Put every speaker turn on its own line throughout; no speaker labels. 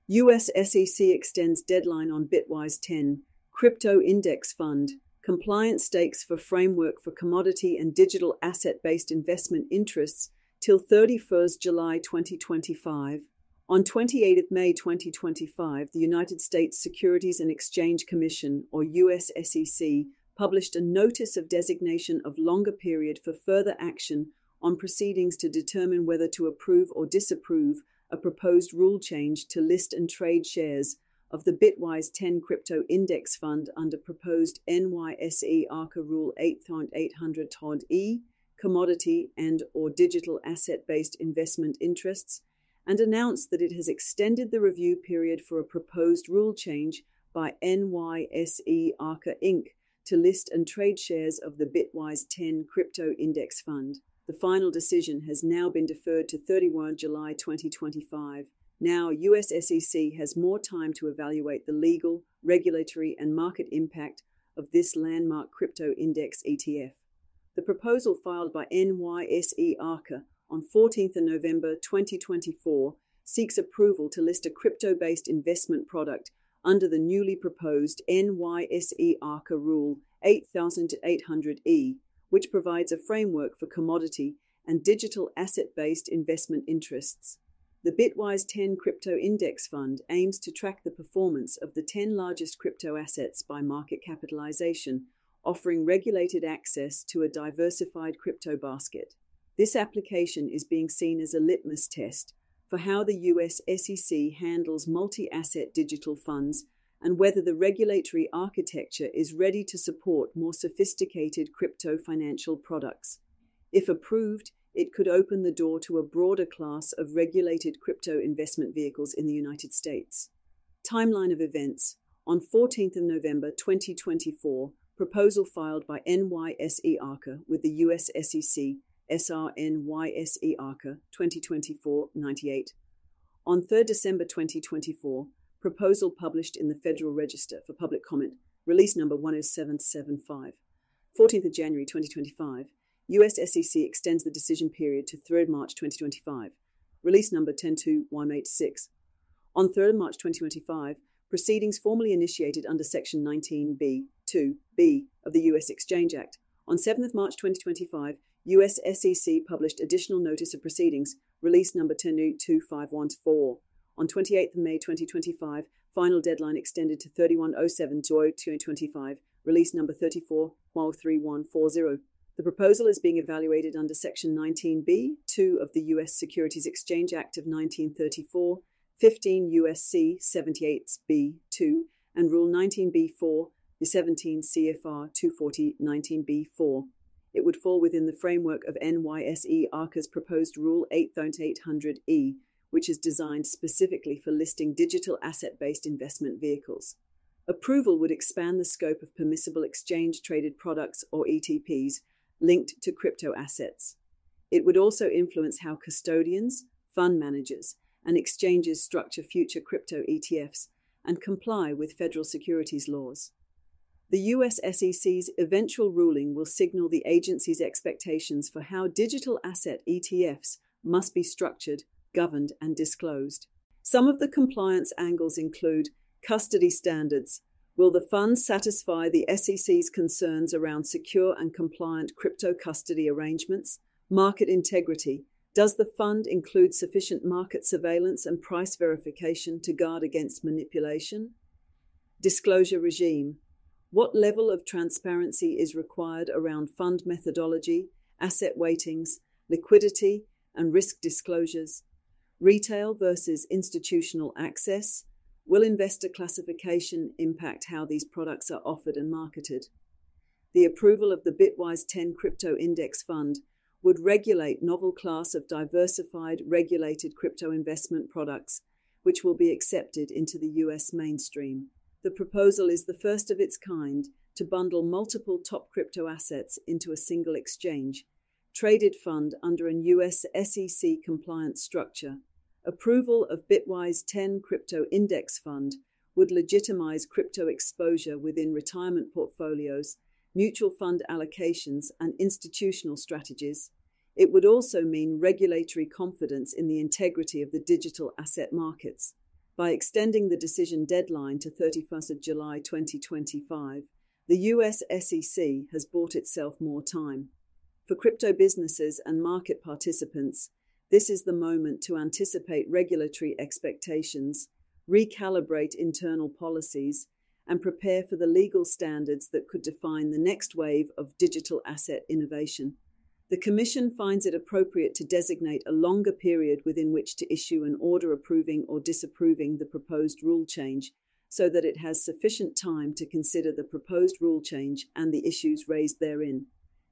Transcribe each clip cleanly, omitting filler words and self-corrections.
US SEC extends deadline on Bitwise 10, Crypto Index Fund, compliance stakes for framework for commodity and digital asset-based investment interests till 31st July 2025. On 28 May 2025, the United States Securities and Exchange Commission, or US SEC, published a notice of designation of longer period for further action on proceedings to determine whether to approve or disapprove a proposed rule change to list and trade shares of the Bitwise 10 Crypto Index Fund under proposed NYSE Arca Rule 8800 TOD-E, commodity and or digital asset-based investment interests, and announced that it has extended the review period for a proposed rule change by NYSE Arca Inc. to list and trade shares of the Bitwise 10 Crypto Index Fund. The final decision has now been deferred to 31 July 2025. Now, US SEC has more time to evaluate the legal, regulatory, and market impact of this landmark crypto index ETF. The proposal filed by NYSE Arca on 14 November 2024 seeks approval to list a crypto-based investment product under the newly proposed NYSE Arca Rule 8800E, which provides a framework for commodity and digital asset-based investment interests. The Bitwise 10 Crypto Index Fund aims to track the performance of the 10 largest crypto assets by market capitalization, offering regulated access to a diversified crypto basket. This application is being seen as a litmus test for how the US SEC handles multi-asset digital funds and whether the regulatory architecture is ready to support more sophisticated crypto financial products. If approved, it could open the door to a broader class of regulated crypto investment vehicles in the United States. Timeline of events. On 14 November 2024, proposal filed by NYSE Arca with the US SEC, SRNYSE Arca 2024-98. On 3 December 2024, proposal published in the Federal Register for public comment, release number 10775. 14th January 2025, US SEC extends the decision period to 3 March 2025, release number 102-186. On 3 March 2025, proceedings formally initiated under Section 19B(2)(b) of the US Exchange Act. On 7 March 2025, US SEC published additional notice of proceedings, release number 1022514. On 28 May 2025, final deadline extended to 31/07/2025, release number 34-3140. The proposal is being evaluated under Section 19B(2) of the U.S. Securities Exchange Act of 1934, 15 U.S.C. 78b(2), and Rule 19b(4), the 17 CFR 240-19b(4). It would fall within the framework of NYSE Arca's proposed Rule 8800E, which is designed specifically for listing digital asset-based investment vehicles. Approval would expand the scope of permissible exchange-traded products, or ETPs, linked to crypto assets. It would also influence how custodians, fund managers, and exchanges structure future crypto ETFs and comply with federal securities laws. The US SEC's eventual ruling will signal the agency's expectations for how digital asset ETFs must be structured, governed, and disclosed. Some of the compliance angles include custody standards. Will the fund satisfy the SEC's concerns around secure and compliant crypto custody arrangements? Market integrity. Does the fund include sufficient market surveillance and price verification to guard against manipulation? Disclosure regime. What level of transparency is required around fund methodology, asset weightings, liquidity, and risk disclosures? Retail versus institutional access. Will investor classification impact how these products are offered and marketed? The approval of the Bitwise 10 Crypto Index Fund would regulate novel class of diversified regulated crypto investment products, which will be accepted into the US mainstream. The proposal is the first of its kind to bundle multiple top crypto assets into a single exchange, traded fund under an US SEC compliant structure. Approval of Bitwise 10 Crypto Index Fund would legitimize crypto exposure within retirement portfolios, mutual fund allocations, and institutional strategies. It would also mean regulatory confidence in the integrity of the digital asset markets. By extending the decision deadline to 31st of July 2025, the US SEC has bought itself more time. For crypto businesses and market participants, this is the moment to anticipate regulatory expectations, recalibrate internal policies, and prepare for the legal standards that could define the next wave of digital asset innovation. The Commission finds it appropriate to designate a longer period within which to issue an order approving or disapproving the proposed rule change, so that it has sufficient time to consider the proposed rule change and the issues raised therein.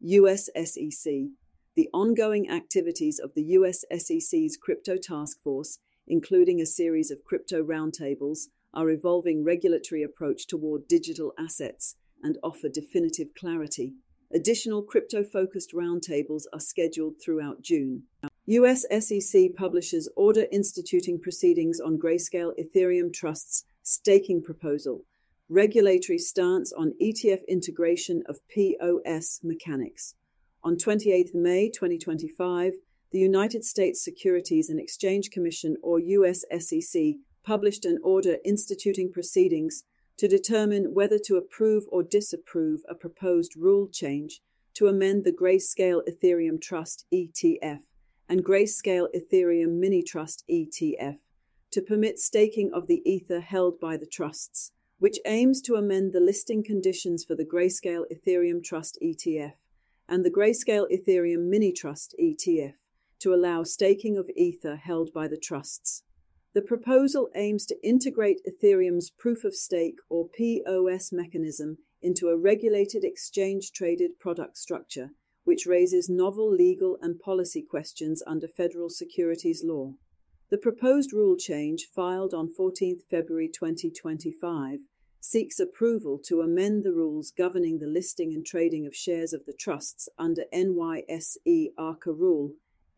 US SEC. The ongoing activities of the US SEC's Crypto Task Force, including a series of crypto roundtables, are evolving regulatory approach toward digital assets and offer definitive clarity. Additional crypto-focused roundtables are scheduled throughout June. US SEC publishes order instituting proceedings on Grayscale Ethereum Trust's staking proposal, regulatory stance on ETF integration of POS mechanics. On 28 May 2025, the United States Securities and Exchange Commission, or US SEC, published an order instituting proceedings to determine whether to approve or disapprove a proposed rule change to amend the Grayscale Ethereum Trust ETF and Grayscale Ethereum Mini Trust ETF to permit staking of the Ether held by the trusts, which aims to amend the listing conditions for the Grayscale Ethereum Trust ETF and the Grayscale Ethereum Mini Trust ETF to allow staking of Ether held by the trusts. The proposal aims to integrate Ethereum's proof-of-stake or POS mechanism into a regulated exchange-traded product structure, which raises novel legal and policy questions under federal securities law. The proposed rule change, filed on 14 February 2025, seeks approval to amend the rules governing the listing and trading of shares of the trusts under NYSE Arca Rule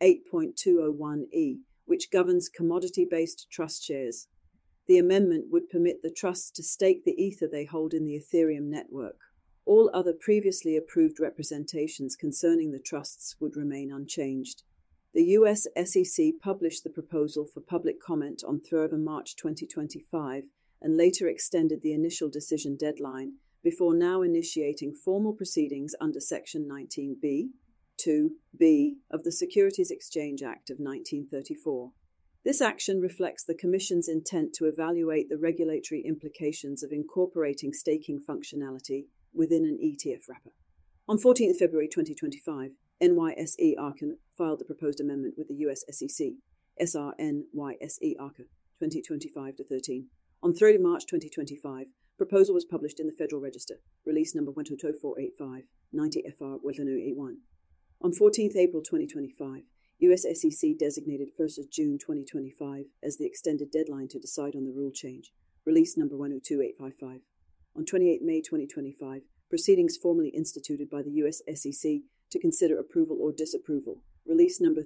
8.201E, which governs commodity-based trust shares. The amendment would permit the trusts to stake the Ether they hold in the Ethereum network. All other previously approved representations concerning the trusts would remain unchanged. The US SEC published the proposal for public comment on 3 March 2025 and later extended the initial decision deadline before now initiating formal proceedings under Section 19B, 2B of the Securities Exchange Act of 1934. This action reflects the Commission's intent to evaluate the regulatory implications of incorporating staking functionality within an ETF wrapper. On 14 February 2025, NYSE Arca filed the proposed amendment with the US SEC, SRNYSE Arca 2025-13. On 3 March 2025, proposal was published in the Federal Register, release number 122485, 90 FR 1081. On 14 April 2025, US SEC designated 1 June 2025 as the extended deadline to decide on the rule change, release number 102855. On 28 May 2025, proceedings formally instituted by the US SEC to consider approval or disapproval, release number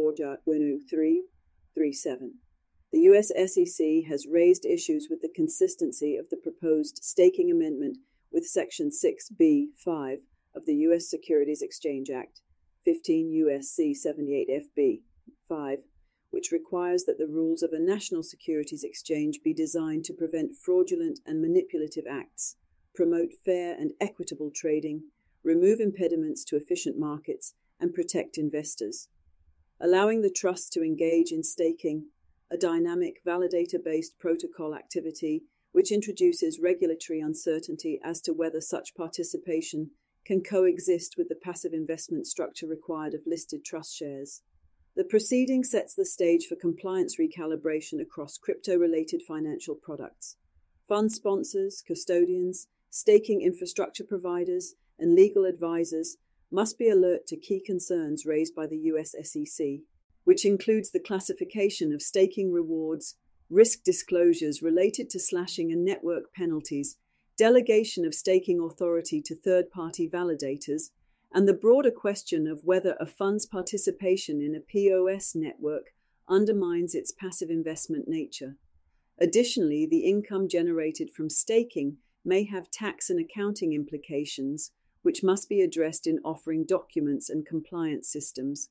34.10337. The US SEC has raised issues with the consistency of the proposed staking amendment with Section 6B.5 of the US Securities Exchange Act, 15 U.S.C. 78 F.B. 5, which requires that the rules of a national securities exchange be designed to prevent fraudulent and manipulative acts, promote fair and equitable trading, remove impediments to efficient markets, and protect investors. Allowing the trust to engage in staking, a dynamic validator-based protocol activity which introduces regulatory uncertainty as to whether such participation can coexist with the passive investment structure required of listed trust shares. The proceeding sets the stage for compliance recalibration across crypto-related financial products. Fund sponsors, custodians, staking infrastructure providers, and legal advisors must be alert to key concerns raised by the US SEC, which includes the classification of staking rewards, risk disclosures related to slashing and network penalties, delegation of staking authority to third-party validators, and the broader question of whether a fund's participation in a POS network undermines its passive investment nature. Additionally, the income generated from staking may have tax and accounting implications, which must be addressed in offering documents and compliance systems.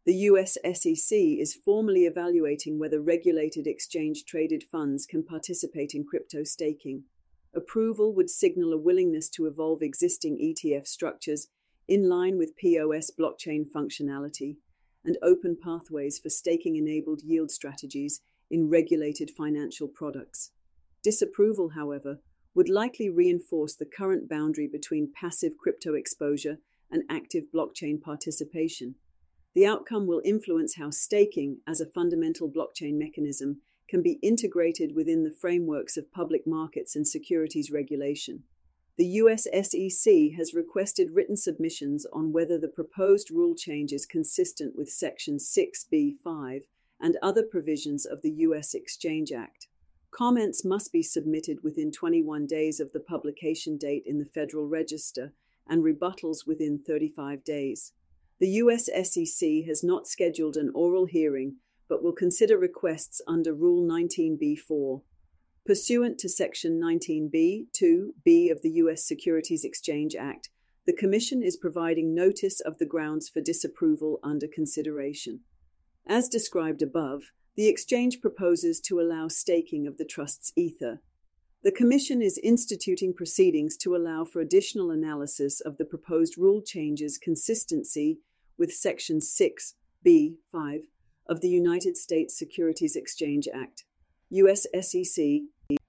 The US SEC is formally evaluating whether regulated exchange-traded funds can participate in crypto staking. Approval would signal a willingness to evolve existing ETF structures in line with POS blockchain functionality and open pathways for staking-enabled yield strategies in regulated financial products. Disapproval, however, would likely reinforce the current boundary between passive crypto exposure and active blockchain participation. The outcome will influence how staking, as a fundamental blockchain mechanism, can be integrated within the frameworks of public markets and securities regulation. The US SEC has requested written submissions on whether the proposed rule change is consistent with Section 6b(5) and other provisions of the US Exchange Act. Comments must be submitted within 21 days of the publication date in the Federal Register and rebuttals within 35 days. The US SEC has not scheduled an oral hearing, but will consider requests under Rule 19b(4). Pursuant to Section 19b(2)(b) of the US Securities Exchange Act, the Commission is providing notice of the grounds for disapproval under consideration. As described above, the exchange proposes to allow staking of the trust's Ether. The Commission is instituting proceedings to allow for additional analysis of the proposed rule changes' consistency with Section 6b(5) of the United States Securities Exchange Act. US SEC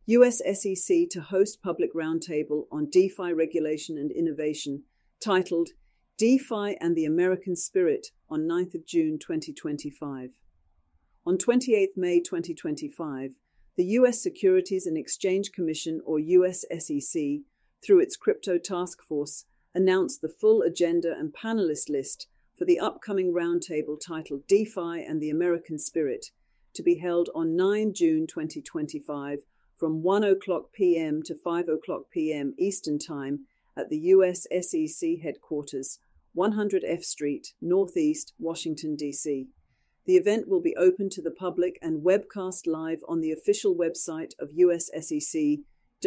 to host public roundtable on DeFi regulation and innovation, titled DeFi and the American Spirit, on 9th of June 2025. On 28 May 2025, the U.S. Securities and Exchange Commission, or US SEC, through its Crypto Task Force, announced the full agenda and panelist list for the upcoming roundtable titled DeFi and the American Spirit, to be held on 9 June 2025 from 1:00 p.m. to 5:00 p.m. Eastern Time at the US SEC headquarters, 100 F Street, Northeast, Washington, D.C. The event will be open to the public and webcast live on the official website of US SEC,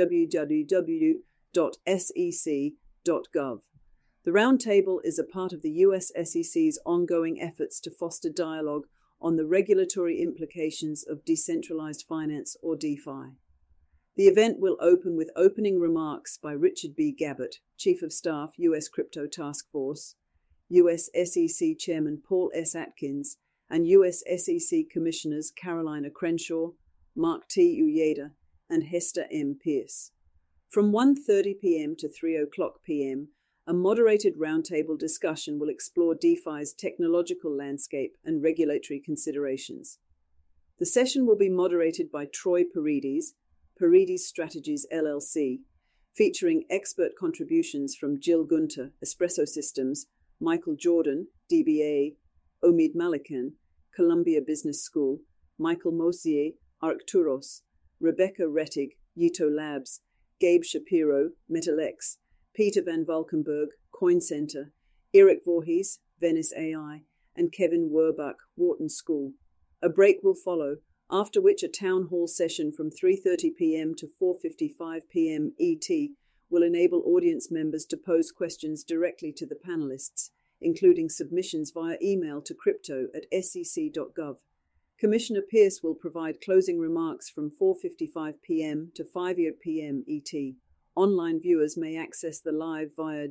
www.sec.gov. The roundtable is a part of the US SEC's ongoing efforts to foster dialogue on the regulatory implications of decentralized finance, or DeFi. The event will open with opening remarks by Richard B. Gabbett, Chief of Staff, U.S. Crypto Task Force, U.S. SEC Chairman Paul S. Atkins, and U.S. SEC Commissioners Carolina Crenshaw, Mark T. Uyeda, and Hester M. Pierce. From 1:30 p.m. to 3:00 p.m., a moderated roundtable discussion will explore DeFi's technological landscape and regulatory considerations. The session will be moderated by Troy Paredes, Paredes Strategies LLC, featuring expert contributions from Jill Gunter, Espresso Systems, Michael Jordan, DBA, Omid Malikan, Columbia Business School, Michael Mosier, Arcturos, Rebecca Rettig, Yito Labs, Gabe Shapiro, Metalex, Peter Van Valkenburg, Coin Center, Eric Voorhees, Venice AI, and Kevin Werbach, Wharton School. A break will follow, after which a town hall session from 3:30 p.m. to 4:55 p.m. ET will enable audience members to pose questions directly to the panelists, including submissions via email to crypto@sec.gov. Commissioner Pierce will provide closing remarks from 4:55 p.m. to 5:00 p.m. ET. Online viewers may access the live via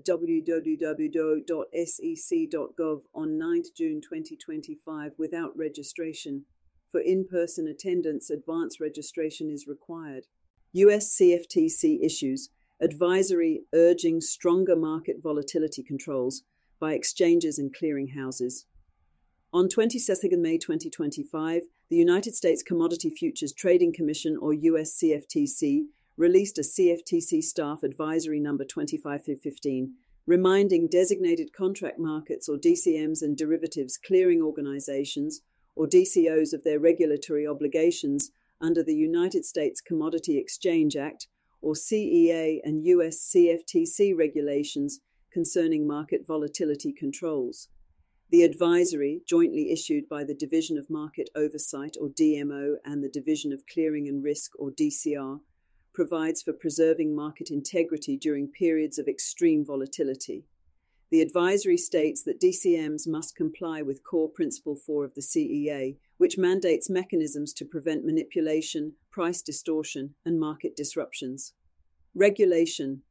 www.sec.gov on 9 June 2025 without registration. For in-person attendance, advance registration is required. US CFTC issues advisory urging stronger market volatility controls by exchanges and clearinghouses. On 22 May 2025, the United States Commodity Futures Trading Commission, or US CFTC, released a CFTC Staff Advisory Number 2515, reminding designated contract markets, or DCMs, and derivatives clearing organizations, or DCOs, of their regulatory obligations under the United States Commodity Exchange Act, or CEA, and US CFTC regulations concerning market volatility controls. The advisory, jointly issued by the Division of Market Oversight, or DMO, and the Division of Clearing and Risk, or DCR, provides for preserving market integrity during periods of extreme volatility. The advisory states that DCMs must comply with Core Principle 4 of the CEA, which mandates mechanisms to prevent manipulation, price distortion, and market disruptions. Regulation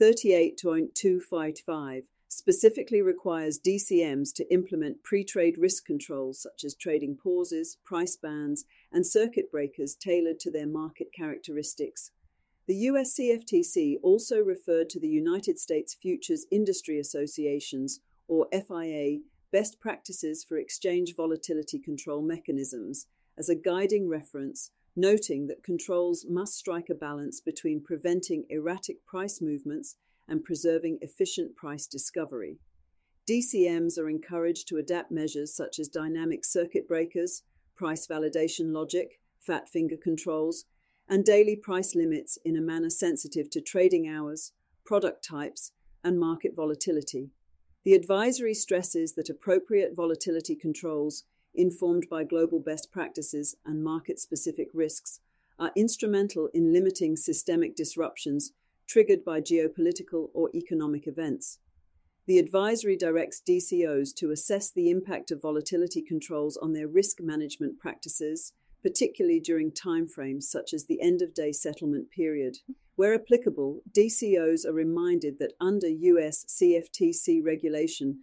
38.255 specifically requires DCMs to implement pre-trade risk controls such as trading pauses, price bands, and circuit breakers tailored to their market characteristics. The US CFTC also referred to the United States Futures Industry Association's, or FIA, best practices for exchange volatility control mechanisms as a guiding reference, noting that controls must strike a balance between preventing erratic price movements and preserving efficient price discovery. DCMs are encouraged to adapt measures such as dynamic circuit breakers, price validation logic, fat finger controls, and daily price limits in a manner sensitive to trading hours, product types, and market volatility. The advisory stresses that appropriate volatility controls, informed by global best practices and market-specific risks, are instrumental in limiting systemic disruptions triggered by geopolitical or economic events. The advisory directs DCOs to assess the impact of volatility controls on their risk management practices, particularly during timeframes such as the end-of-day settlement period. Where applicable, DCOs are reminded that under US CFTC Regulation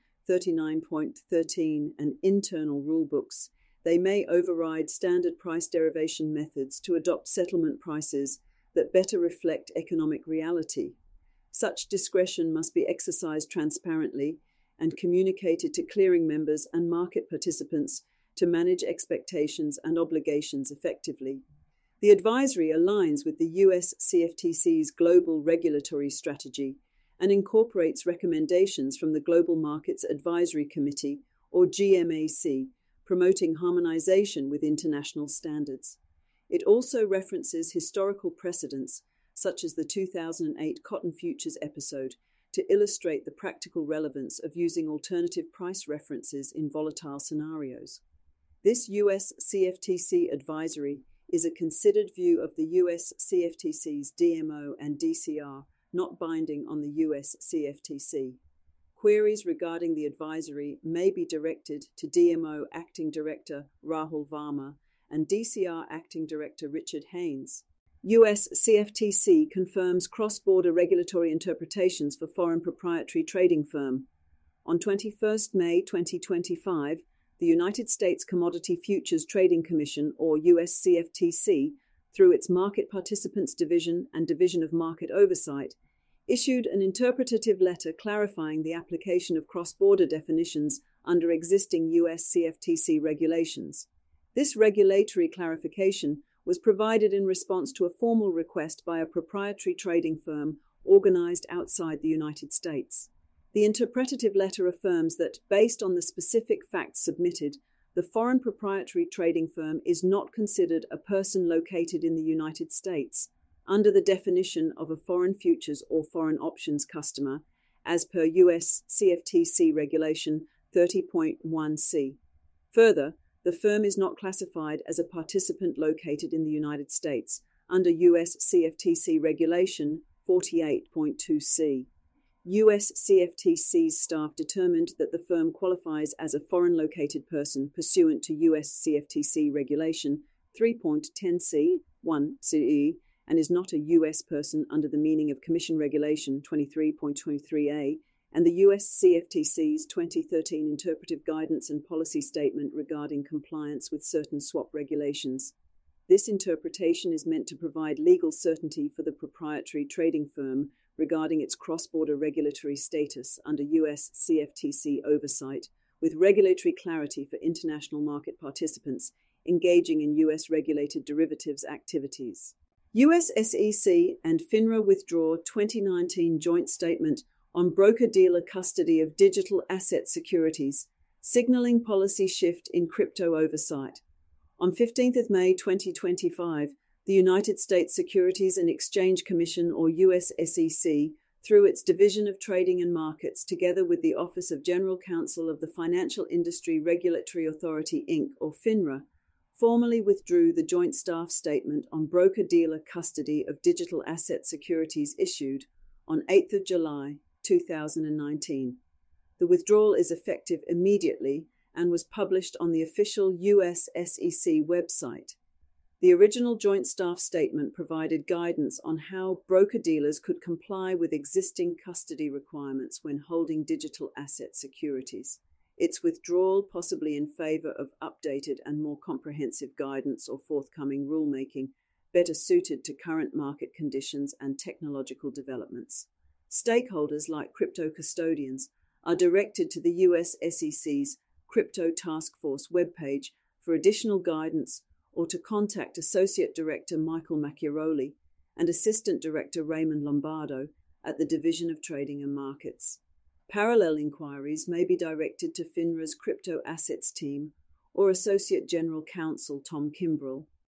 39.13 and internal rulebooks, they may override standard price derivation methods to adopt settlement prices that better reflect economic reality. Such discretion must be exercised transparently and communicated to clearing members and market participants to manage expectations and obligations effectively. The advisory aligns with the US CFTC's global regulatory strategy and incorporates recommendations from the Global Markets Advisory Committee, or GMAC, promoting harmonization with international standards. It also references historical precedents, such as the 2008 cotton futures episode, to illustrate the practical relevance of using alternative price references in volatile scenarios. This US CFTC advisory is a considered view of the US CFTC's DMO and DCR, not binding on the US CFTC. Queries regarding the advisory may be directed to DMO Acting Director Rahul Varma and DCR Acting Director Richard Haynes. US CFTC confirms cross-border regulatory interpretations for foreign proprietary trading firm. On 21 May 2025, the United States Commodity Futures Trading Commission, or US CFTC, through its Market Participants Division and Division of Market Oversight, issued an interpretative letter clarifying the application of cross-border definitions under existing US CFTC regulations. This regulatory clarification was provided in response to a formal request by a proprietary trading firm organized outside the United States. The interpretative letter affirms that, based on the specific facts submitted, the foreign proprietary trading firm is not considered a person located in the United States under the definition of a foreign futures or foreign options customer, as per US CFTC Regulation 30.1c. Further, the firm is not classified as a participant located in the United States under US CFTC Regulation 48.2c. US CFTC's staff determined that the firm qualifies as a foreign-located person pursuant to US CFTC Regulation 3.10c, 1ce, and is not a US person under the meaning of Commission Regulation 23.23a and the US CFTC's 2013 Interpretive Guidance and Policy Statement regarding compliance with certain swap regulations. This interpretation is meant to provide legal certainty for the proprietary trading firm regarding its cross-border regulatory status under US CFTC oversight, with regulatory clarity for international market participants engaging in US-regulated derivatives activities. US SEC and FINRA withdraw 2019 joint statement on broker-dealer custody of digital asset securities, signaling policy shift in crypto oversight. On 15 May 2025, the United States Securities and Exchange Commission, or US SEC, through its Division of Trading and Markets, together with the Office of General Counsel of the Financial Industry Regulatory Authority, Inc., or FINRA, formally withdrew the joint staff statement on broker-dealer custody of digital asset securities issued on 8 July 2019. The withdrawal is effective immediately and was published on the official US SEC website. The original Joint Staff Statement provided guidance on how broker-dealers could comply with existing custody requirements when holding digital asset securities. Its withdrawal, possibly in favor of updated and more comprehensive guidance or forthcoming rulemaking, better suited to current market conditions and technological developments. Stakeholders like crypto custodians are directed to the US SEC's Crypto Task Force webpage for additional guidance or to contact Associate Director Michael Macchiaroli and Assistant Director Raymond Lombardo at the Division of Trading and Markets. Parallel inquiries may be directed to FINRA's Crypto Assets team or Associate General Counsel Tom Kimbrell.